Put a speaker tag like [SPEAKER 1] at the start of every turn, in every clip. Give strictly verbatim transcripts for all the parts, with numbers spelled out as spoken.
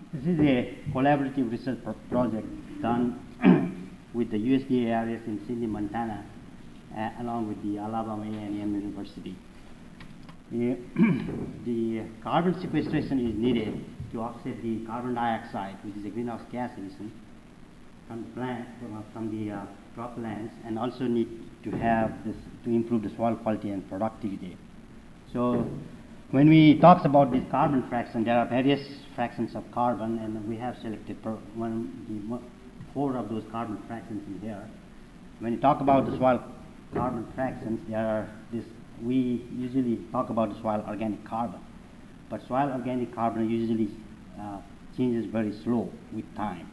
[SPEAKER 1] This is a collaborative research pro project done with the U S D A areas in Sidney, Montana, uh, along with the Alabama A and M University. The, the carbon sequestration is needed to offset the carbon dioxide, which is a greenhouse gas emission, from the plant, from, from the uh, croplands, and also need to have this to improve the soil quality and productivity. So, when we talk about this carbon fraction, there are various fractions of carbon, and we have selected per one, the four of those carbon fractions in here. When you talk about the soil carbon fractions, there are this. We usually talk about the soil organic carbon, but soil organic carbon usually uh, changes very slow with time.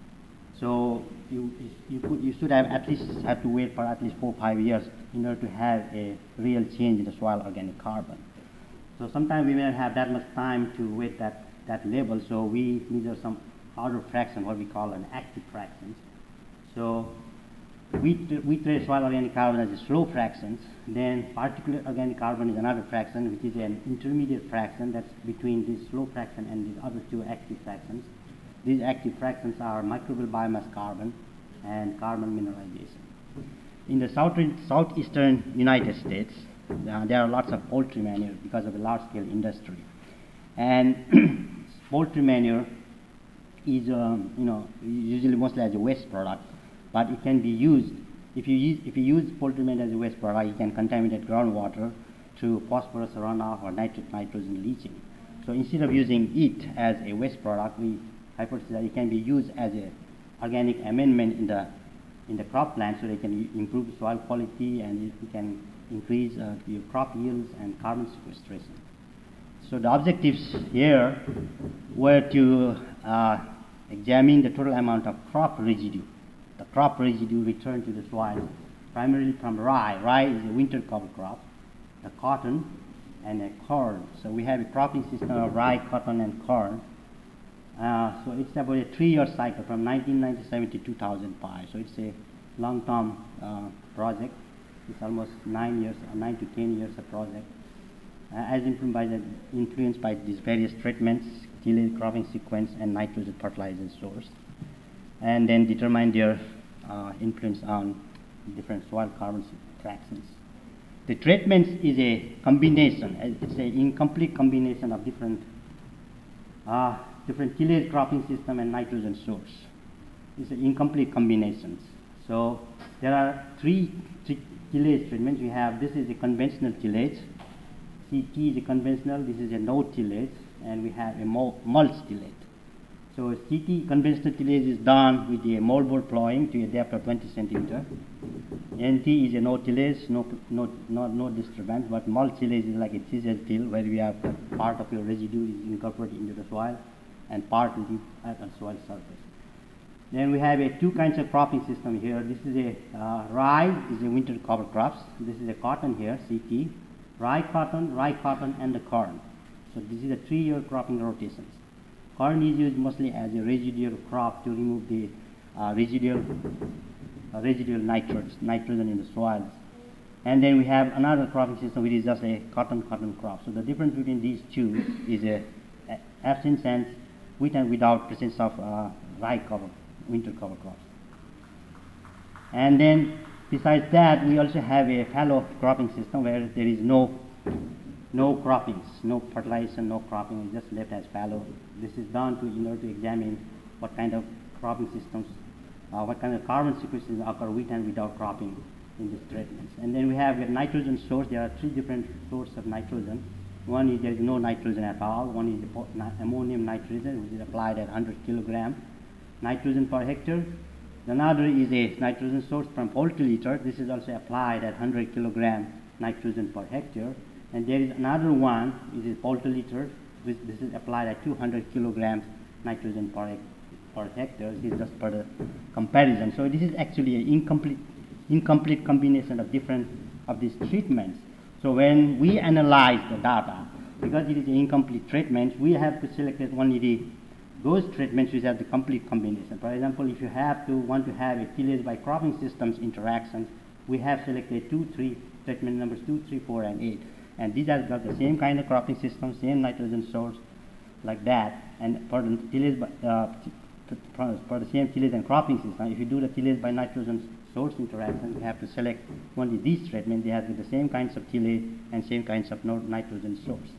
[SPEAKER 1] So you you, could, you should have at least have to wait for at least four five years in order to have a real change in the soil organic carbon. So sometimes we may not have that much time to wait that that level. So we measure some other fraction, what we call an active fraction. So we we treat soil organic carbon as a slow fractions. Then particulate organic carbon is another fraction, which is an intermediate fraction that's between this slow fraction and these other two active fractions. These active fractions are microbial biomass carbon and carbon mineralization. In the southern, southeastern United States, uh, there are lots of poultry manure because of the large-scale industry, and poultry manure is, um, you know, usually mostly as a waste product, but it can be used. If you use if you use poultry manure as a waste product, you can contaminate groundwater through phosphorus runoff or nitrate nitrogen leaching. So instead of using it as a waste product, we hypothesize that it can be used as a organic amendment in the in the crop plant, so they can improve soil quality and it can increase uh, your crop yields and carbon sequestration. So the objectives here were to uh, examine the total amount of crop residue. The crop residue returned to the soil, primarily from rye. Rye is a winter cover crop, the cotton, and a corn. So we have a cropping system of rye, cotton, and corn. Uh, so it's about a three-year cycle from nineteen ninety-seven to two thousand five. So it's a long-term uh, project. It's almost nine years, or nine to ten years a project. Uh, as influenced by, the, influenced by these various treatments, tillage, cropping sequence, and nitrogen fertilizer source, and then determine their uh, influence on different soil carbon fractions. The treatments is a combination. It's an incomplete combination of different uh, different tillage, cropping system, and nitrogen source. It's an incomplete combinations. So there are three, three tillage treatments. We have, this is a conventional tillage. C T is a conventional. This is a no tillage, and we have a mulch tillage. So C T conventional tillage is done with a moldboard plowing to a depth of twenty centimeter. N T is a no tillage, no no no no disturbance, but mulch tillage is like a chisel till where we have part of your residue is incorporated into the soil and part will be at the soil surface. Then we have a two kinds of cropping system here. This is a uh, rye is a winter cover crops. This is a cotton here, C T, rye cotton, rye cotton, and the corn. So this is a three-year cropping rotations. Corn is used mostly as a residual crop to remove the uh, residual uh, residual nitrates, nitrogen in the soils. And then we have another cropping system which is just a cotton cotton crop. So the difference between these two is a, a absence and with and without presence of uh, rye cover, winter cover crops. And then besides that, we also have a fallow cropping system where there is no no croppings, no fertilization, no cropping, it's just left as fallow. This is done to in order to examine what kind of cropping systems, uh, what kind of carbon sequestration occur with and without cropping in these treatments. And then we have a nitrogen source. There are three different sources of nitrogen. One is there is no nitrogen at all. One is the ammonium nitrogen, which is applied at one hundred kilogram nitrogen per hectare. Another is a nitrogen source from poultry litter. This is also applied at one hundred kilogram nitrogen per hectare. And there is another one, which is poultry litter, which this is applied at two hundred kilograms nitrogen per, per hectare. This is just for the comparison. So this is actually an incomplete, incomplete combination of different of these treatments. So when we analyze the data, because it is an incomplete treatment, we have to select only the those treatments which have the complete combination. For example, if you have to want to have a tillage by cropping systems interaction, we have selected two, three treatment numbers two, three, four, and eight. And these have got the same kind of cropping system, same nitrogen source, like that. And for the tillage, by, uh, for the same tillage and cropping system, if you do the tillage by nitrogen source interaction, you have to select only these treatment. They have the same kinds of tillage and same kinds of no nitrogen source.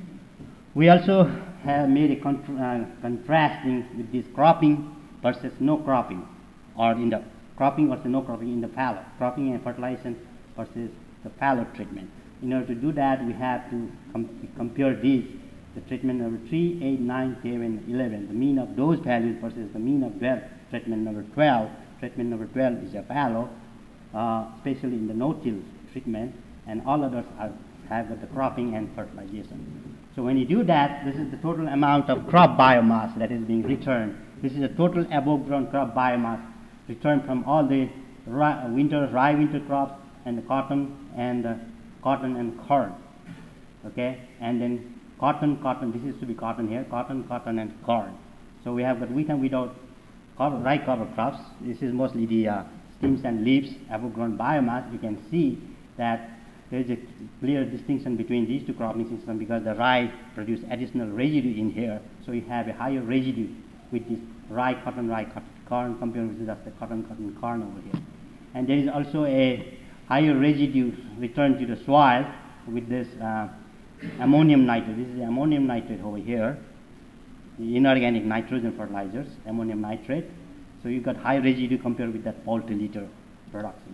[SPEAKER 1] We also have made a contr uh, contrasting with this cropping versus no cropping, or in the cropping versus no cropping in the fallow, cropping and fertilization versus the fallow treatment. In order to do that, we have to com compare these, the treatment number three, eight, nine, ten, eleven, the mean of those values versus the mean of their treatment number twelve. Treatment number twelve is a fallow, uh, especially in the no-till treatment, and all others are, have got the cropping and fertilization. So when you do that, this is the total amount of crop biomass that is being returned. This is the total above-ground crop biomass returned from all the rye, winter, rye winter crops and the cotton and uh, cotton and corn. Okay, and then cotton, cotton. This is to be cotton here. Cotton, cotton, and corn. So we have got with and without cover, rye cover crops. This is mostly the uh, stems and leaves above-ground biomass. You can see that there is a clear distinction between these two cropping systems because the rye produce additional residue in here. So you have a higher residue with this rye, cotton, rye, cotton, corn compared with just the cotton, cotton, corn over here. And there is also a higher residue returned to the soil with this uh, ammonium nitrate. This is the ammonium nitrate over here, the inorganic nitrogen fertilizers, ammonium nitrate. So you got high residue compared with that poultry litter productions.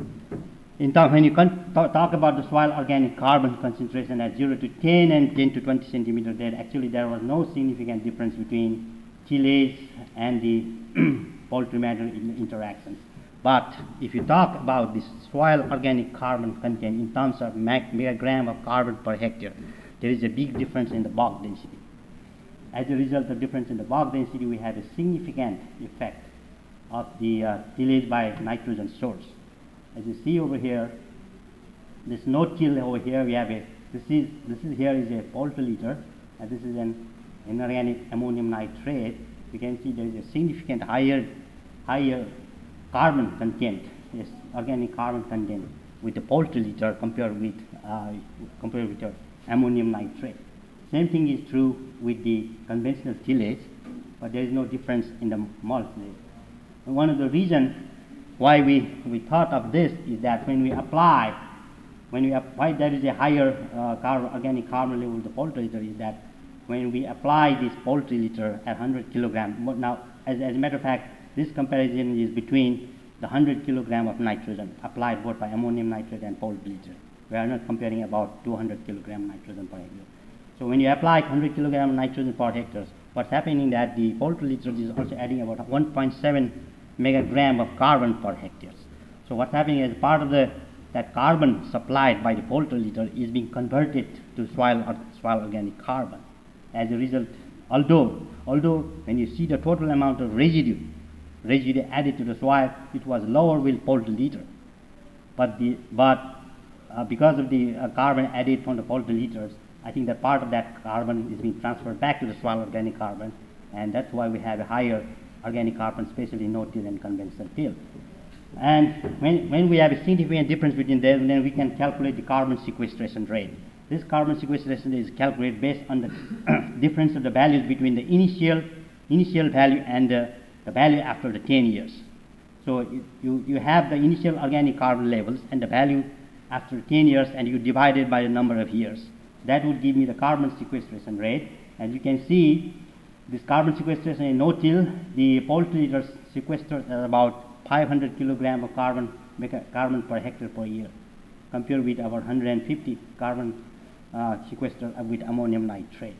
[SPEAKER 1] In talk, when you talk about the soil organic carbon concentration at zero to ten and ten to twenty centimeter, there actually there was no significant difference between tillage and the poultry matter interactions. But if you talk about this soil organic carbon content in terms of megagram of carbon per hectare, there is a big difference in the bog density. As a result of difference in the bog density, we have a significant effect of the uh, tillage by nitrogen source. As you see over here, this no-till over here, we have a, this is, this is here is a poultry litter, and this is an inorganic ammonium nitrate. You can see there is a significant higher, higher carbon content, yes, organic carbon content with the poultry litter compared with, uh, compared with the ammonium nitrate. Same thing is true with the conventional tillage, but there is no difference in the mulch. And one of the reasons why we, we thought of this is that when we apply, when we apply, there is a higher uh, carbon, organic carbon level of the poultry litter is that when we apply this poultry litter at one hundred kilograms, now as, as a matter of fact, this comparison is between the one hundred kilogram of nitrogen applied both by ammonium nitrate and poultry litter. We are not comparing about two hundred kilogram nitrogen per hectare. So when you apply one hundred kilogram nitrogen per hectare, what's happening is that the poultry litter is also adding about one point seven megagram of carbon per hectare. So what's happening is part of the that carbon supplied by the poultry litter is being converted to soil or soil organic carbon. As a result, although although when you see the total amount of residue residue added to the soil, it was lower with poultry litter, but the but uh, because of the uh, carbon added from the poultry litters, I think that part of that carbon is being transferred back to the soil organic carbon, and that's why we have a higher organic carbon, especially no-till and conventional till. And when, when we have a significant difference between them, then we can calculate the carbon sequestration rate. This carbon sequestration is calculated based on the difference of the values between the initial initial value and the, the value after the ten years. So you, you, you have the initial organic carbon levels and the value after ten years, and you divide it by the number of years. That would give me the carbon sequestration rate. And you can see this carbon sequestration in no-till, the poultry litter sequesters at about five hundred kilogram of carbon, carbon per hectare per year, compared with about one hundred fifty carbon uh, sequester with ammonium nitrate.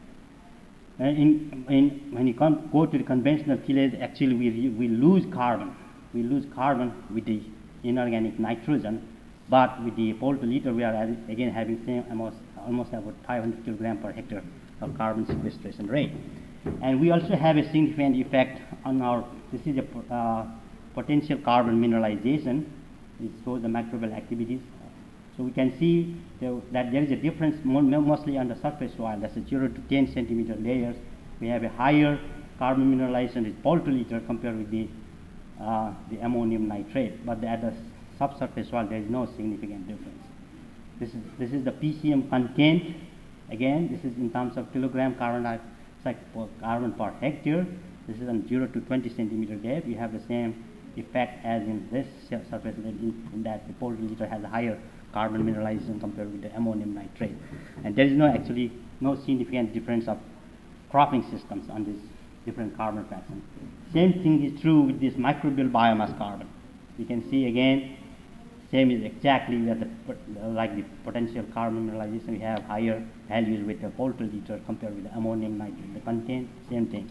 [SPEAKER 1] And in, in, when you come, go to the conventional tillage, actually we, we lose carbon. We lose carbon with the inorganic nitrogen, but with the poultry litter, we are again having same almost, almost about five hundred kilogram per hectare of carbon sequestration rate. And we also have a significant effect on our, this is a uh, potential carbon mineralization. It shows the microbial activities. So we can see the, that there is a difference more, mostly on the surface soil. That's a zero to ten centimeter layers. We have a higher carbon mineralization with poultry litter compared with the, uh, the ammonium nitrate. But at the subsurface soil, there is no significant difference. This is, this is the P C M content. Again, this is in terms of kilogram carbon dioxide like per carbon per hectare. This is on zero to twenty centimeter depth. You have the same effect as in this surface in, in that the poultry litter has a higher carbon mineralization compared with the ammonium nitrate. And there is no actually no significant difference of cropping systems on this different carbon fraction. Same thing is true with this microbial biomass carbon. You can see again, same is exactly where the, like the potential carbon mineralization, we have higher values with the poultry litter compared with the ammonium nitrate. The content, same thing.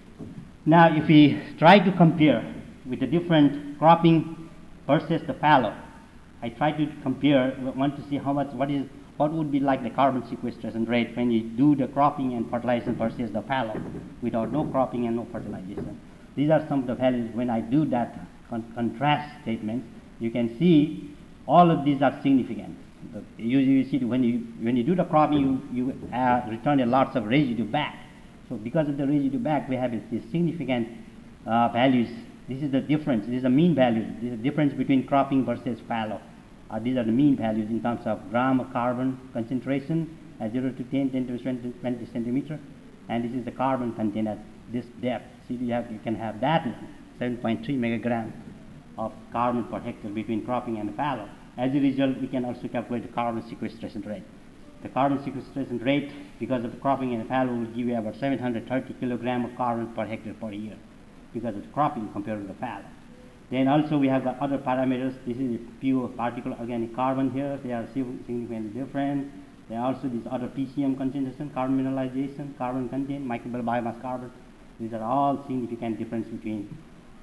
[SPEAKER 1] Now, if we try to compare with the different cropping versus the fallow, I try to compare, want to see how much, what is, what would be like the carbon sequestration rate when you do the cropping and fertilization versus the fallow without no cropping and no fertilization. These are some of the values. When I do that con contrast statement, you can see all of these are significant. You, you see when you when you do the cropping, you, you uh, return a lots of residue back. So because of the residue back, we have these significant uh, values. This is the difference. This is the mean value. This is the difference between cropping versus fallow. Uh, these are the mean values in terms of gram of carbon concentration at zero to ten, ten to twenty, twenty centimeter, and this is the carbon content at this depth. See, you have you can have that seven point three megagram of carbon per hectare between cropping and fallow. As a result, we can also calculate the carbon sequestration rate. The carbon sequestration rate, because of the cropping and fallow, will give you about seven hundred thirty kilogram of carbon per hectare per year because of the cropping compared to the fallow. Then also we have the other parameters. This is pure particle organic carbon here. They are significantly different. There are also these other P C M concentration, carbon mineralization, carbon content, microbial biomass carbon. These are all significant difference between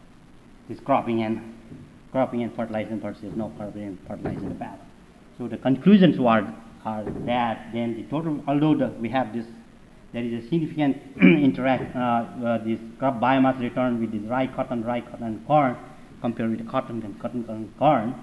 [SPEAKER 1] this cropping and cropping and fertilization versus no cropping and fertilizing the fallow. So the conclusions were are that then the total, although the, we have this, there is a significant interact uh, uh, this crop biomass return with the dry cotton, dry cotton and corn compared with the cotton and cotton and corn,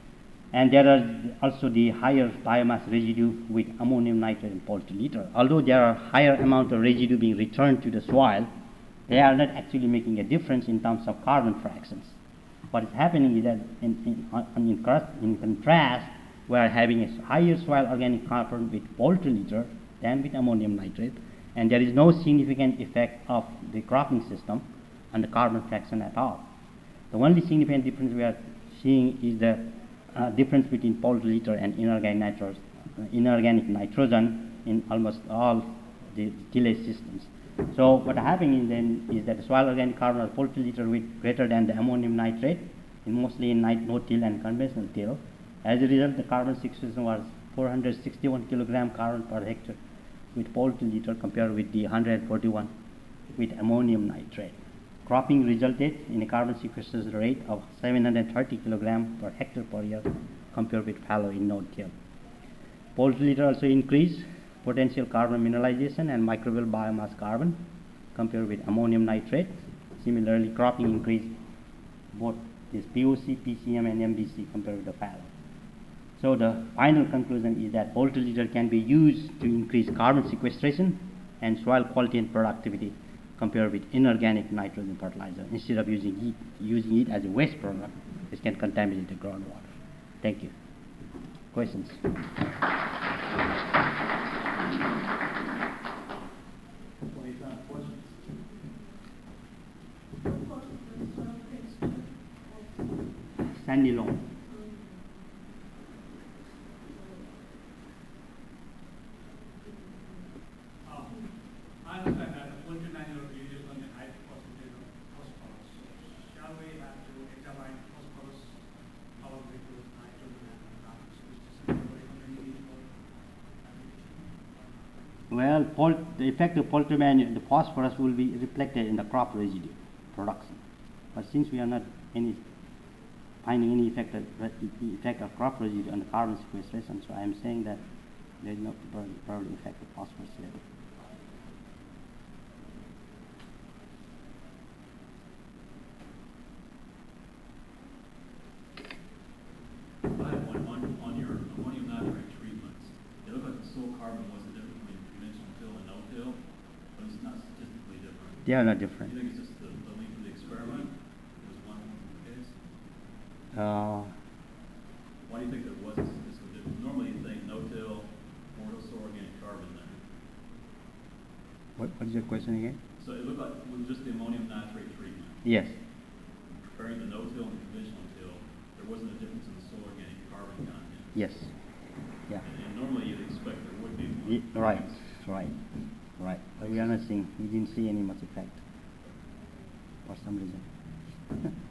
[SPEAKER 1] and there are also the higher biomass residue with ammonium nitrate and poultry litter. Although there are higher amount of residue being returned to the soil, they are not actually making a difference in terms of carbon fractions. What is happening is that in, in, in, in contrast, we are having a higher soil organic carbon with poultry litter than with ammonium nitrate, and there is no significant effect of the cropping system on the carbon fraction at all. The only significant difference we are seeing is the uh, difference between poultry litter and inorganic, nitro uh, inorganic nitrogen in almost all the tillage systems. So what happening then is that the soil organic carbon or poultry litter with greater than the ammonium nitrate, in mostly in no-till and conventional till. As a result, the carbon sequestration was four hundred sixty-one kilogram carbon per hectare with poultry litter compared with the one hundred forty-one with ammonium nitrate. Cropping resulted in a carbon sequestration rate of seven hundred thirty kilogram per hectare per year compared with fallow in no-till. Poultry litter also increased potential carbon mineralization and microbial biomass carbon compared with ammonium nitrate. Similarly, cropping increased both this P O C, P C M and M B C compared with the fallow. So the final conclusion is that poultry litter can be used to increase carbon sequestration and soil quality and productivity compared with inorganic nitrogen fertilizer instead of using it, using it as a waste product which can contaminate the groundwater. Thank you. Questions? Sandy loam.
[SPEAKER 2] I understand that the poultry manure uses only high percentage of phosphorus. Shall we have to examine phosphorus along with nitrogen and carbon?
[SPEAKER 1] Well, the effect of poultry manure, the phosphorus will be reflected in the crop residue production. But since we are not any finding any effect of, effect of crop residue on the carbon sequestration, so I am saying that there is no probably effect of phosphorus level.
[SPEAKER 3] I have one, one on your ammonium nitrate treatments. It looked like the soil carbon was the difference between conventional till and no-till, but it's not statistically different.
[SPEAKER 1] They are not different.
[SPEAKER 3] Do you think it's just the, the length of the experiment was one case?
[SPEAKER 1] Uh,
[SPEAKER 3] Why do you think there was a statistical difference? Normally you think no-till, more soil organic carbon there.
[SPEAKER 1] what, What is your question again?
[SPEAKER 3] So it looked like with just the ammonium nitrate treatment,
[SPEAKER 1] Yes.
[SPEAKER 3] comparing the no-till and the conventional till, there wasn't a difference in the soil organic carbon content.
[SPEAKER 1] Yes. Yeah.
[SPEAKER 3] And, and normally you'd expect there would be one.
[SPEAKER 1] Ye- right. Right. Right. But we are not seeing. We didn't see any much effect for some reason.